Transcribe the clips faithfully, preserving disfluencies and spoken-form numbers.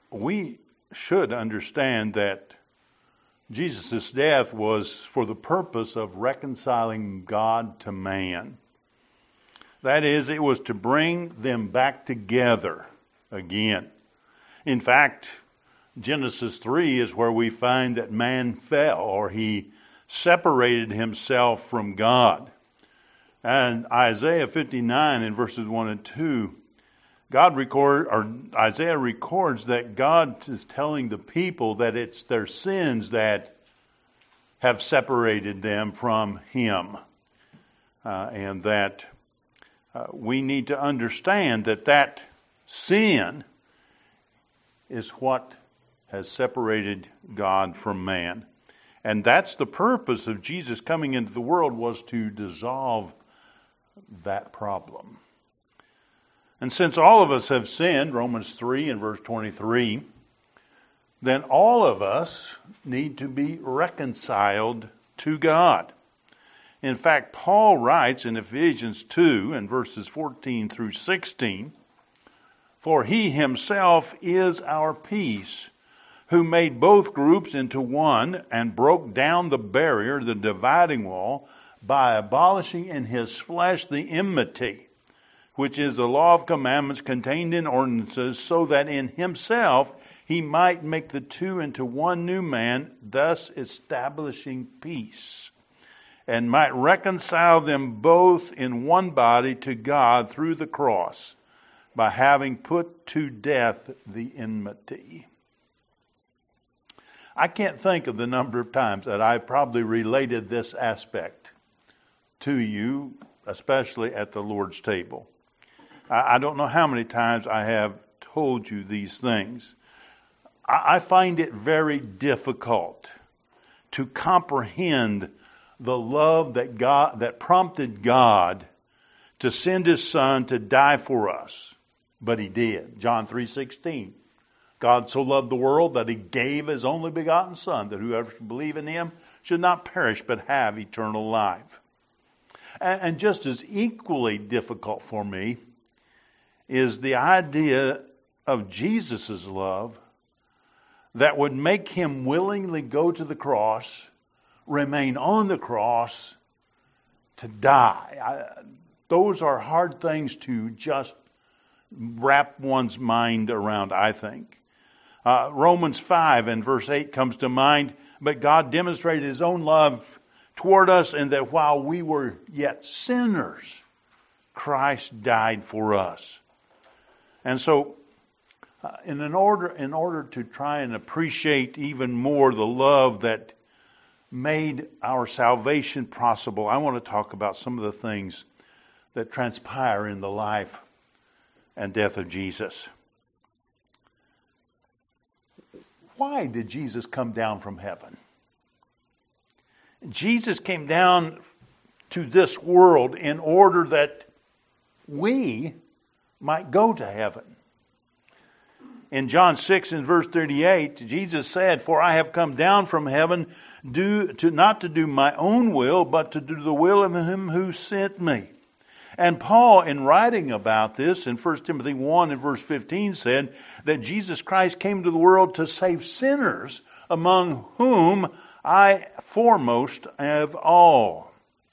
we should understand that Jesus' death was for the purpose of reconciling God to man. That is, it was to bring them back together again. In fact, Genesis three is where we find that man fell, or he separated himself from God. And Isaiah fifty-nine in verses one and two, God record, or Isaiah records that God is telling the people that it's their sins that have separated them from Him. Uh, and that uh, we need to understand that that sin is what has separated God from man. And that's the purpose of Jesus coming into the world, was to dissolve that problem. And since all of us have sinned, Romans three and verse twenty-three, then all of us need to be reconciled to God. In fact, Paul writes in Ephesians two and verses fourteen through sixteen, "For He Himself is our peace, who made both groups into one and broke down the barrier, the dividing wall, by abolishing in His flesh the enmity, which is the law of commandments contained in ordinances, so that in Himself He might make the two into one new man, thus establishing peace, and might reconcile them both in one body to God through the cross, by having put to death the enmity." I can't think of the number of times that I probably related this aspect to you, especially at the Lord's table. I don't know how many times I have told you these things. I find it very difficult to comprehend the love that God, that prompted God to send His Son to die for us. But He did. John three sixteen. God so loved the world that He gave His only begotten Son, that whoever should believe in Him should not perish but have eternal life. And just as equally difficult for me is the idea of Jesus' love that would make Him willingly go to the cross, remain on the cross, to die. I, those are hard things to just wrap one's mind around, I think. Uh, Romans five and verse eight comes to mind. "But God demonstrated His own love toward us, in that while we were yet sinners, Christ died for us." And so, uh, in an order, in order to try and appreciate even more the love that made our salvation possible, I want to talk about some of the things that transpire in the life and death of Jesus. Why did Jesus come down from heaven? Jesus came down to this world in order that we might go to heaven. In John six and verse thirty-eight, Jesus said, "For I have come down from heaven do, to not to do my own will, but to do the will of Him who sent me." And Paul, in writing about this in First Timothy one and verse fifteen, said that Jesus Christ came to the world to save sinners, among whom I foremost of all.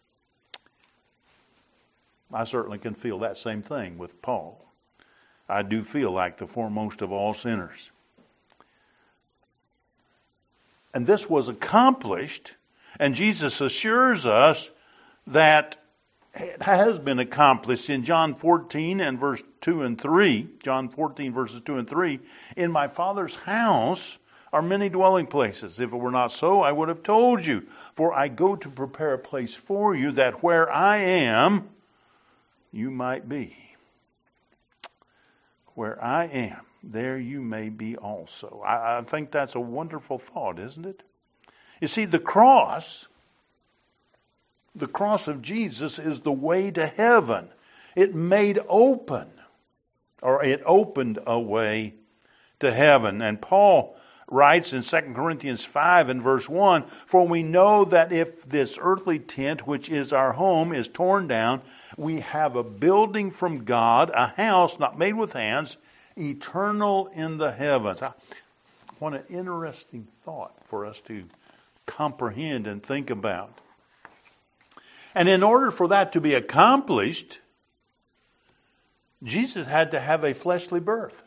I certainly can feel that same thing with Paul. I do feel like the foremost of all sinners. And this was accomplished, and Jesus assures us that it has been accomplished in John fourteen and verse two and three. John fourteen verses two and three. "In my Father's house are many dwelling places. If it were not so, I would have told you. For I go to prepare a place for you, that where I am, you might be. Where I am, there you may be also." I, I think that's a wonderful thought, isn't it? You see, the cross... The cross of Jesus is the way to heaven. It made open, or it opened a way to heaven. And Paul writes in Second Corinthians five and verse one, "For we know that if this earthly tent, which is our home, is torn down, we have a building from God, a house not made with hands, eternal in the heavens. What an interesting thought for us to comprehend and think about. And in order for that to be accomplished, Jesus had to have a fleshly birth.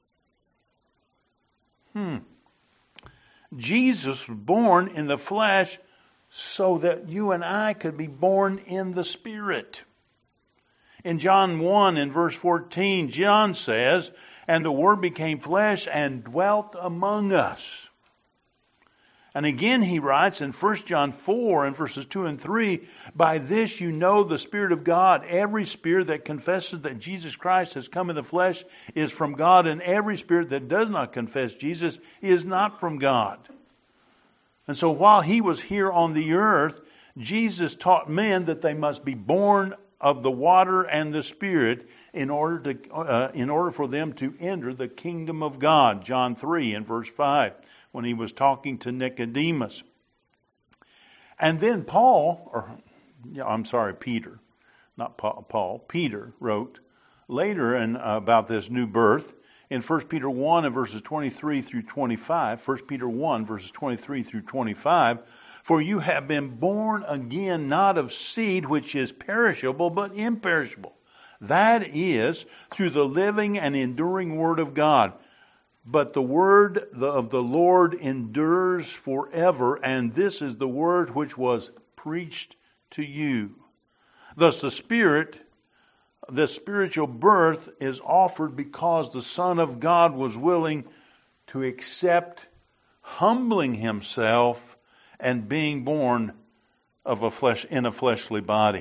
Hmm. Jesus was born in the flesh so that you and I could be born in the Spirit. In John one, in verse fourteen, John says, "And the Word became flesh and dwelt among us." And again he writes in First John four, in verses two and three, "By this you know the Spirit of God. Every spirit that confesses that Jesus Christ has come in the flesh is from God, and every spirit that does not confess Jesus is not from God." And so while he was here on the earth, Jesus taught men that they must be born of the water and the Spirit in order to, uh, in order for them to enter the kingdom of God. John three and verse five, when he was talking to Nicodemus. And then Paul, or yeah, I'm sorry, Peter, not Paul, Peter wrote later in, uh, about this new birth in First Peter one and verses twenty-three through twenty-five. First Peter one verses twenty-three through twenty-five. "For you have been born again, not of seed which is perishable, but imperishable. That is, through the living and enduring Word of God. But the word of the Lord endures forever, and this is the word which was preached to you." Thus the Spirit, the spiritual birth is offered because the Son of God was willing to accept humbling himself and being born of a flesh in a fleshly body.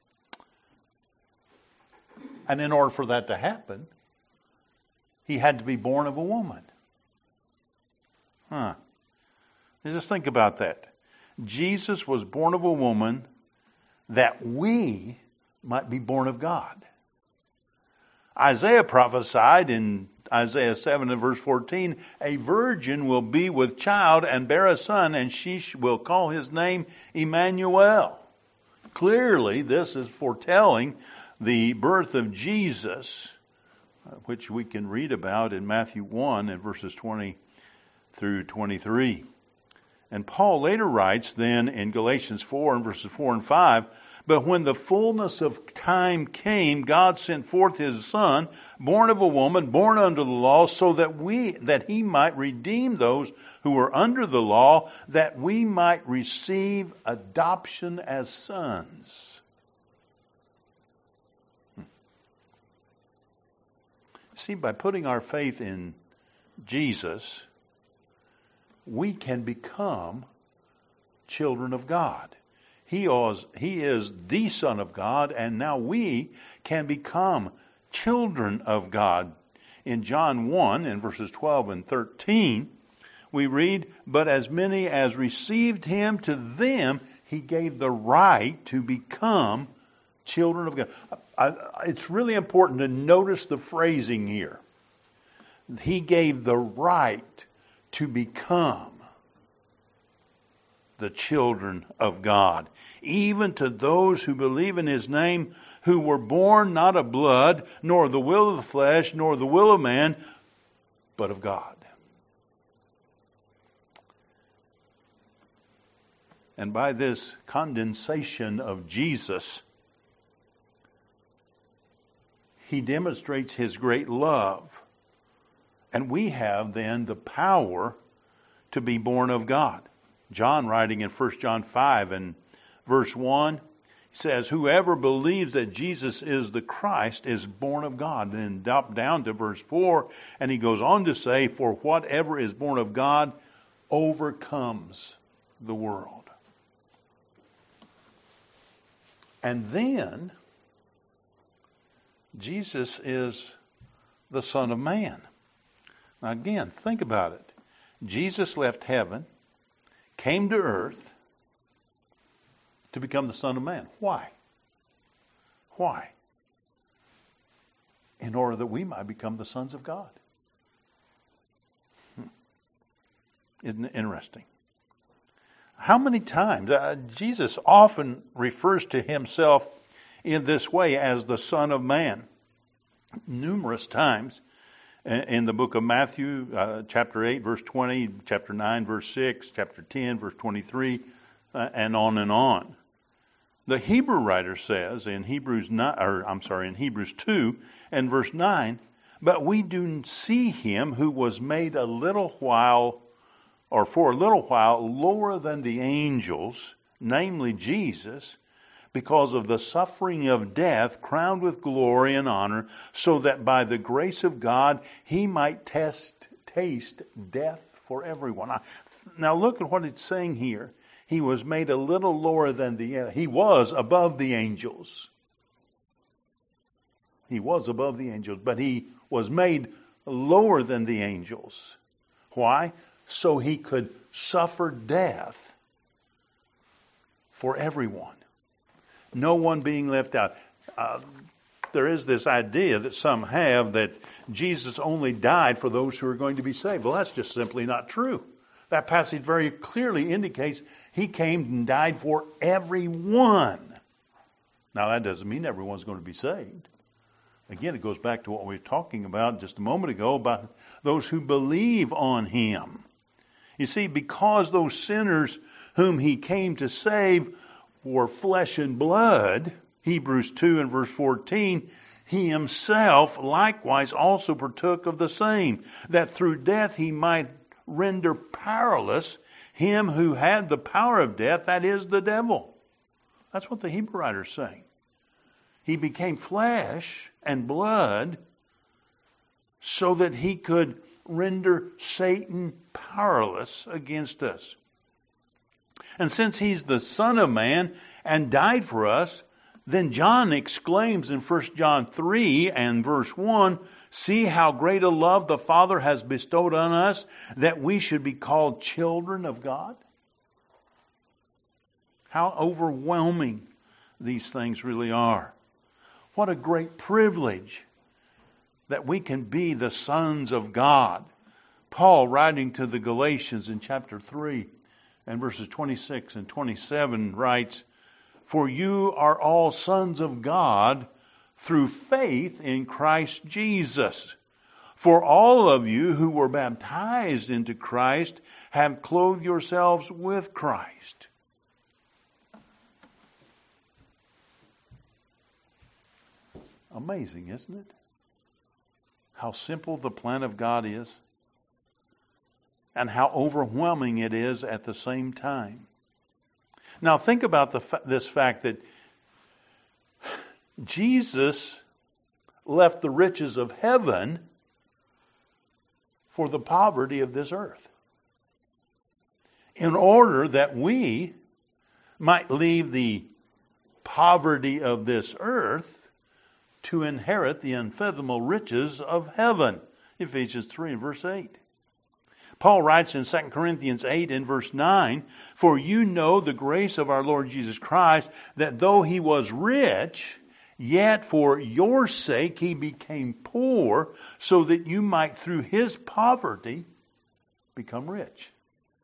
And in order for that to happen, he had to be born of a woman. Huh. Just think about that. Jesus was born of a woman that we might be born of God. Isaiah prophesied in Isaiah seven and verse fourteen, "A virgin will be with child and bear a son, and she will call his name Emmanuel." Clearly, this is foretelling the birth of Jesus, which we can read about in Matthew one and verses twenty through twenty-three. And Paul later writes then in Galatians four and verses four and five, "But when the fullness of time came, God sent forth his Son, born of a woman, born under the law, so that we that he might redeem those who were under the law, that we might receive adoption as sons." Hmm. See, by putting our faith in Jesus, we can become children of God. He is, he is the Son of God, and now we can become children of God. In John one, in verses twelve and thirteen, we read, "But as many as received him, to them he gave the right to become children of God." I, it's really important to notice the phrasing here. He gave the right to become the children of God, even to those who believe in his name, who were born not of blood, nor the will of the flesh, nor the will of man, but of God. And by this condensation of Jesus, he demonstrates his great love. And we have then the power to be born of God. John, writing in First John five and verse one, says, "Whoever believes that Jesus is the Christ is born of God." Then down to verse four, and he goes on to say, "For whatever is born of God overcomes the world." And then Jesus is the Son of Man. Now again, think about it. Jesus left heaven, came to earth to become the Son of Man. Why? Why? In order that we might become the sons of God. Hmm. Isn't it interesting? How many times? Uh, Jesus often refers to himself in this way as the Son of Man. Numerous times. In the book of Matthew, uh, chapter eight, verse twenty, chapter nine, verse six, chapter ten, verse twenty-three, uh, and on and on. The Hebrew writer says in Hebrews nine, or I'm sorry, in Hebrews two and verse nine, but we do see him who was made a little while, or for a little while, lower than the angels, namely Jesus, because of the suffering of death, crowned with glory and honor, so that by the grace of God he might test, taste death for everyone. Now look at what it's saying here. He was made a little lower than the, he was above the angels. He was above the angels, but he was made lower than the angels. Why? So he could suffer death for everyone. No one being left out. Uh, there is this idea that some have that Jesus only died for those who are going to be saved. Well, that's just simply not true. That passage very clearly indicates he came and died for everyone. Now, that doesn't mean everyone's going to be saved. Again, it goes back to what we were talking about just a moment ago about those who believe on him. You see, because those sinners whom he came to save were flesh and blood, Hebrews two and verse fourteen, he himself likewise also partook of the same, that through death he might render powerless him who had the power of death, that is, the devil. That's what the Hebrew writer is saying. He became flesh and blood so that he could render Satan powerless against us. And since he's the Son of Man and died for us, then John exclaims in First John three and verse one, see how great a love the Father has bestowed on us, that we should be called children of God. How overwhelming these things really are. What a great privilege that we can be the sons of God. Paul, writing to the Galatians in chapter three and verses twenty-six and twenty-seven, writes, for you are all sons of God through faith in Christ Jesus. For all of you who were baptized into Christ have clothed yourselves with Christ. Amazing, isn't it? How simple the plan of God is, and how overwhelming it is at the same time. Now think about the, this fact that Jesus left the riches of heaven for the poverty of this earth, in order that we might leave the poverty of this earth to inherit the unfathomable riches of heaven. Ephesians three and verse eight. Paul writes in Second Corinthians eight and verse nine, for you know the grace of our Lord Jesus Christ, that though he was rich, yet for your sake he became poor, so that you might through his poverty become rich.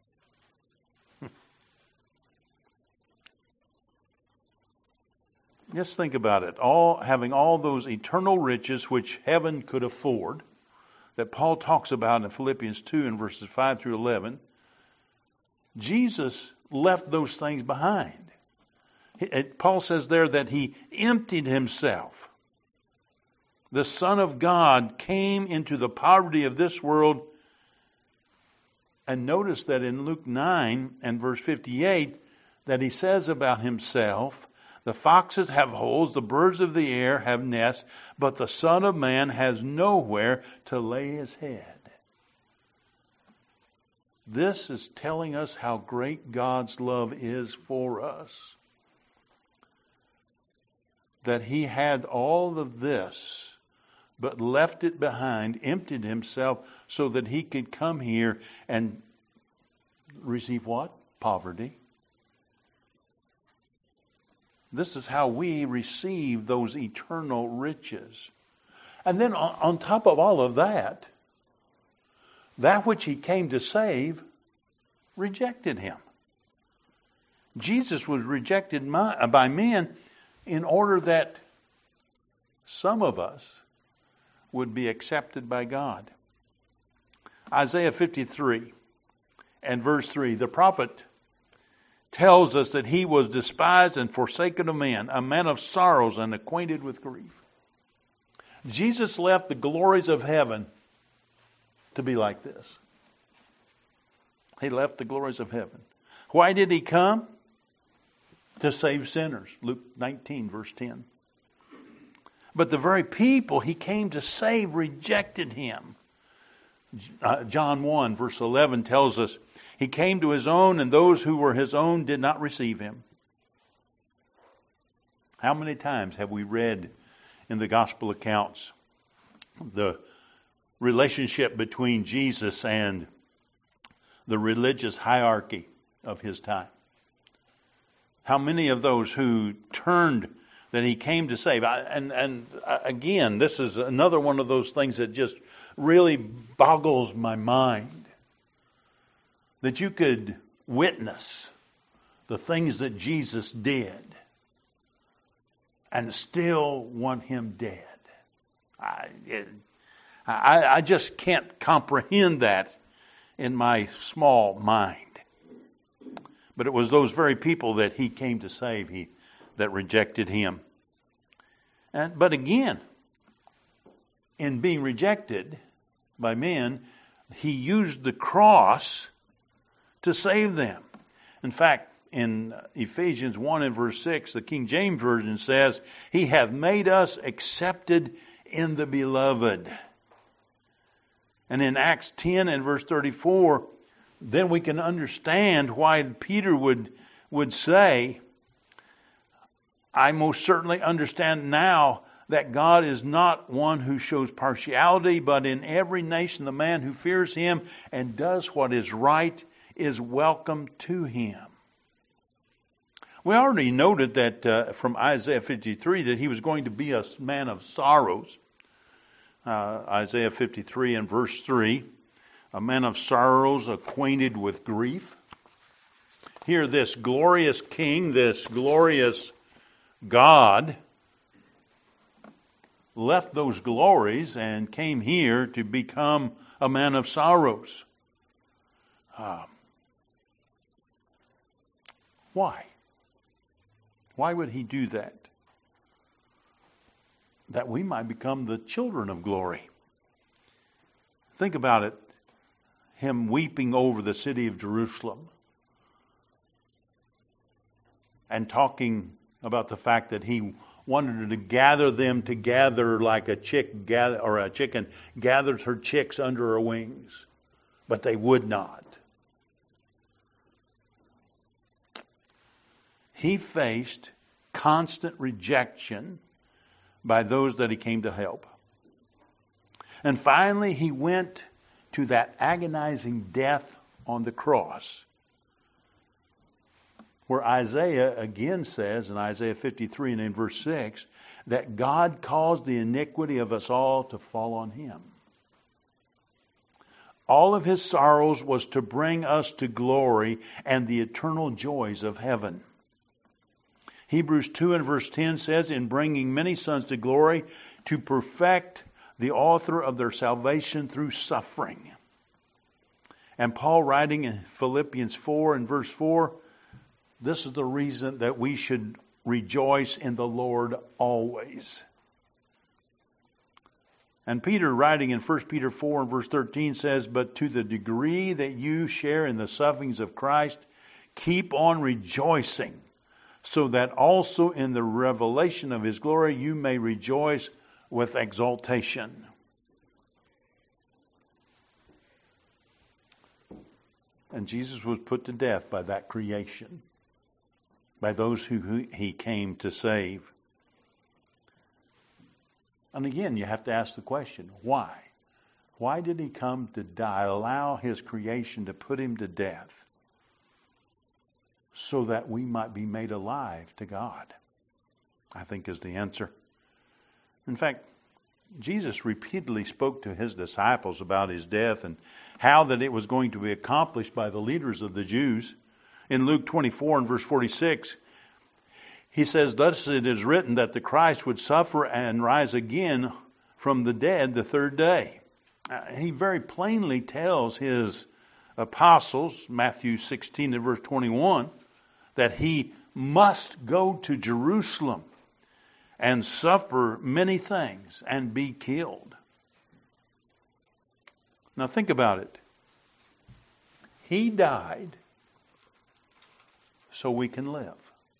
Just think about it. All having all those eternal riches which heaven could afford, that Paul talks about in Philippians two and verses five through eleven, Jesus left those things behind. Paul says there that he emptied himself. The Son of God came into the poverty of this world. And notice that in Luke nine and verse fifty-eight, that he says about himself, the foxes have holes, the birds of the air have nests, but the Son of Man has nowhere to lay his head. This is telling us how great God's love is for us. That he had all of this, but left it behind, emptied himself so that he could come here and receive what? Poverty. This is how we receive those eternal riches. And then on, on top of all of that, that which he came to save rejected him. Jesus was rejected by men in order that some of us would be accepted by God. Isaiah fifty-three and verse three, the prophet tells us that he was despised and forsaken of men, a man of sorrows and acquainted with grief. Jesus left the glories of heaven to be like this. He left the glories of heaven. Why did he come? To save sinners. Luke nineteen, verse ten. But the very people he came to save rejected him. Uh, John one, verse eleven tells us, he came to his own, and those who were his own did not receive him. How many times have we read in the gospel accounts the relationship between Jesus and the religious hierarchy of his time? How many of those who turned that he came to save? And, and again, this is another one of those things that just really boggles my mind. That you could witness the things that Jesus did and still want him dead. I, it, I, I just can't comprehend that in my small mind. But it was those very people that he came to save he, that rejected him. And, but again, in being rejected by men, he used the cross to save them. In fact, in Ephesians one and verse six, the King James Version says, he hath made us accepted in the beloved. And in Acts ten and verse thirty-four, then we can understand why Peter would, would say, I most certainly understand now that God is not one who shows partiality, but in every nation the man who fears him and does what is right is welcome to him. We already noted that uh, from Isaiah fifty-three that he was going to be a man of sorrows. Uh, Isaiah fifty-three and verse three, a man of sorrows, acquainted with grief. Here this glorious king, this glorious God, left those glories and came here to become a man of sorrows. Um, why? Why would he do that? That we might become the children of glory. Think about it. Him weeping over the city of Jerusalem and talking about the fact that he wanted to gather them together like a chick gather, or a chicken gathers her chicks under her wings, but they would not. He faced constant rejection by those that he came to help. And finally, he went to that agonizing death on the cross, where Isaiah again says in Isaiah fifty-three and in verse six that God caused the iniquity of us all to fall on him. All of his sorrows was to bring us to glory and the eternal joys of heaven. Hebrews two and verse ten says, in bringing many sons to glory, to perfect the author of their salvation through suffering. And Paul, writing in Philippians four and verse four, this is the reason that we should rejoice in the Lord always. And Peter, writing in First Peter four and verse thirteen, says, but to the degree that you share in the sufferings of Christ, keep on rejoicing, so that also in the revelation of his glory you may rejoice with exultation. And Jesus was put to death by that creation, by those who he came to save. And again, you have to ask the question, why? Why did he come to die? Allow his creation to put him to death so that we might be made alive to God, I think is the answer. In fact, Jesus repeatedly spoke to his disciples about his death and how that it was going to be accomplished by the leaders of the Jews. In Luke twenty-four and verse forty-six, he says, thus it is written that the Christ would suffer and rise again from the dead the third day. Uh, he very plainly tells his apostles, Matthew sixteen and verse twenty-one, that he must go to Jerusalem and suffer many things and be killed. Now think about it. He died so we can live.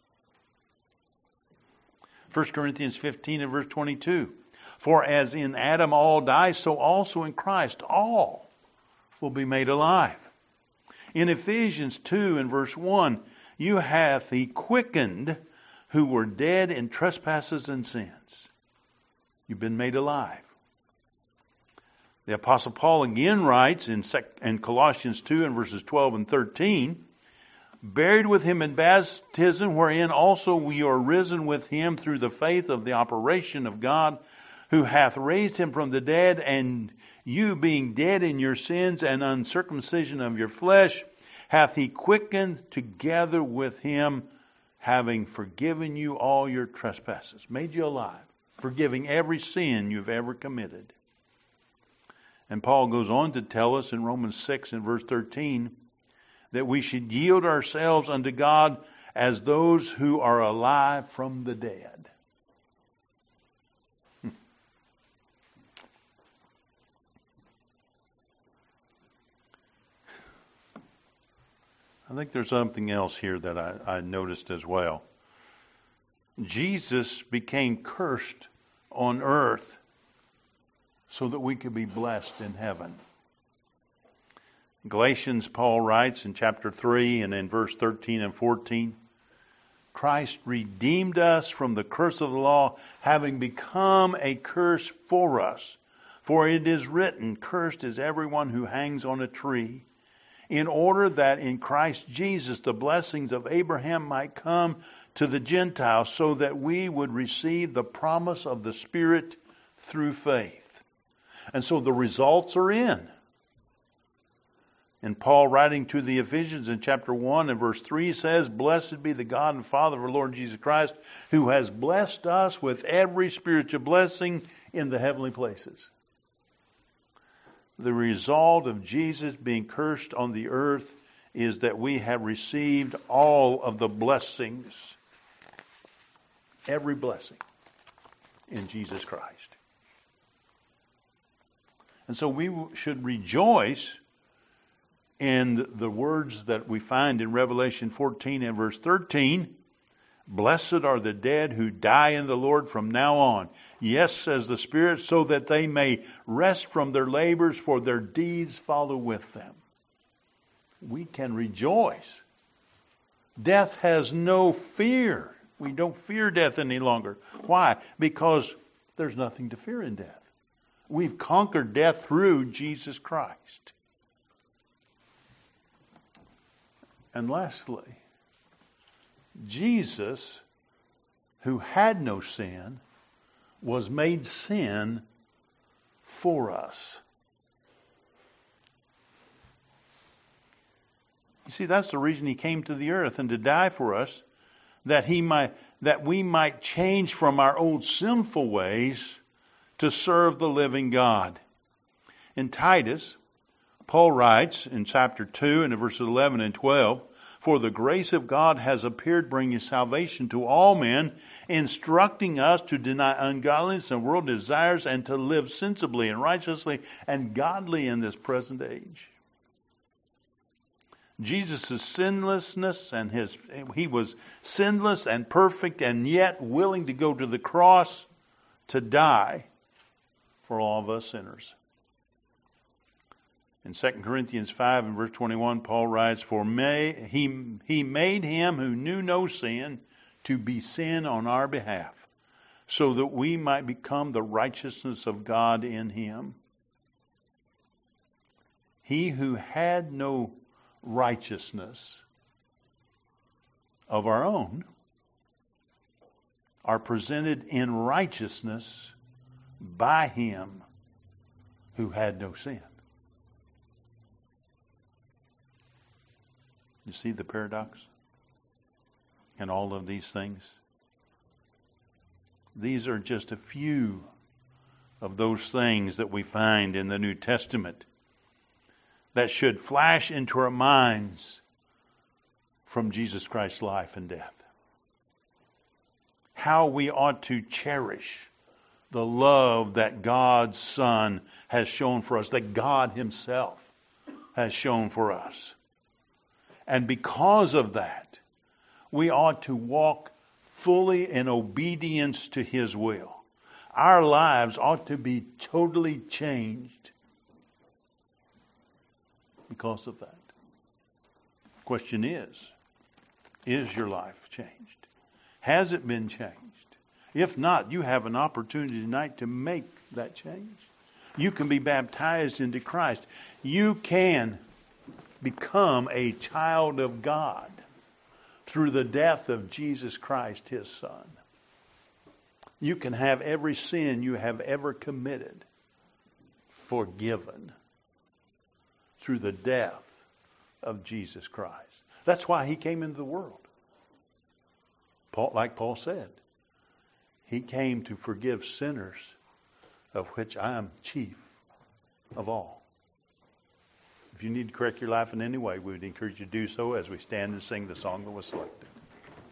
First Corinthians fifteen and verse twenty-two. For as in Adam all die, so also in Christ all will be made alive. In Ephesians two and verse one, you hath he quickened who were dead in trespasses and sins. You've been made alive. The Apostle Paul again writes in, in Colossians two and verses twelve and thirteen, buried with him in baptism, wherein also we are risen with him through the faith of the operation of God, who hath raised him from the dead, and you being dead in your sins and uncircumcision of your flesh, hath he quickened together with him, having forgiven you all your trespasses, made you alive, forgiving every sin you've ever committed. And Paul goes on to tell us in Romans six and verse thirteen that we should yield ourselves unto God as those who are alive from the dead. I think there's something else here that I, I noticed as well. Jesus became cursed on earth so that we could be blessed in heaven. Galatians, Paul writes in chapter three and in verse thirteen and fourteen, Christ redeemed us from the curse of the law, having become a curse for us. For it is written, cursed is everyone who hangs on a tree, in order that in Christ Jesus the blessings of Abraham might come to the Gentiles, so that we would receive the promise of the Spirit through faith. And so the results are in. And Paul, writing to the Ephesians in chapter one and verse three, says, blessed be the God and Father of our Lord Jesus Christ, who has blessed us with every spiritual blessing in the heavenly places. The result of Jesus being cursed on the earth is that we have received all of the blessings, every blessing in Jesus Christ. And so we should rejoice in the words that we find in Revelation fourteen and verse thirteen. Blessed are the dead who die in the Lord from now on. Yes, says the Spirit, so that they may rest from their labors, for their deeds follow with them. We can rejoice. Death has no fear. We don't fear death any longer. Why? Because there's nothing to fear in death. We've conquered death through Jesus Christ. And lastly, Jesus, who had no sin, was made sin for us. You see, that's the reason he came to the earth and to die for us, that he might, that we might change from our old sinful ways to serve the living God. In Titus, Paul writes in chapter two and in verses eleven and twelve, for the grace of God has appeared, bringing salvation to all men, instructing us to deny ungodliness and worldly desires, and to live sensibly and righteously and godly in this present age. Jesus' sinlessness and his, he was sinless and perfect and yet willing to go to the cross to die for all of us sinners. In Second Corinthians five and verse twenty-one, Paul writes, For may, he, he made him who knew no sin to be sin on our behalf, so that we might become the righteousness of God in him. He who had no righteousness of our own are presented in righteousness by him who had no sin. You see the paradox in all of these things? These are just a few of those things that we find in the New Testament that should flash into our minds from Jesus Christ's life and death. How we ought to cherish the love that God's Son has shown for us, that God Himself has shown for us. And because of that, we ought to walk fully in obedience to His will. Our lives ought to be totally changed because of that. The question is, is your life changed? Has it been changed? If not, you have an opportunity tonight to make that change. You can be baptized into Christ. You can become a child of God through the death of Jesus Christ, His Son. You can have every sin you have ever committed forgiven through the death of Jesus Christ. That's why He came into the world. Paul, like Paul said, He came to forgive sinners, of which I am chief of all. If you need to correct your life in any way, we would encourage you to do so as we stand and sing the song that was selected.